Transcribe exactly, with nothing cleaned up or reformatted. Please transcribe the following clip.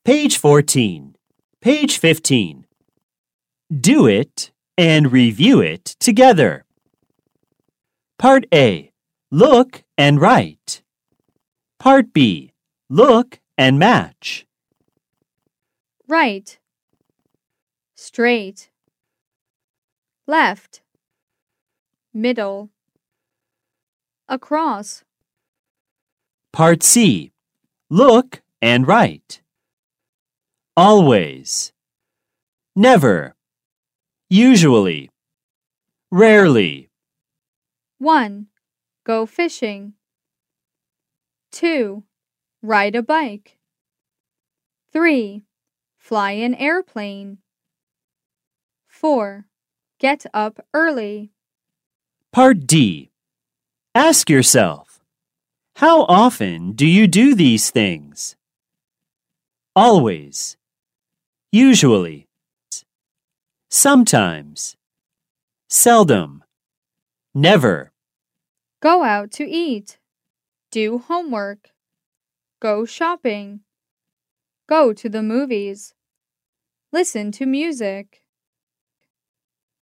Page fourteen. Page fifteen. Do it and review it together. Part A. Look and write. Part B. Look and match. Right, straight, left, middle, across. Part C. Look and write. Always, never, usually, rarely. one. Go fishing. two. Ride a bike. three. Fly an airplane. four. Get up early. Part D. Ask yourself, how often do you do these things? Always, usually, sometimes, seldom, never. Go out to eat. Do homework. Go shopping. Go to the movies. Listen to music.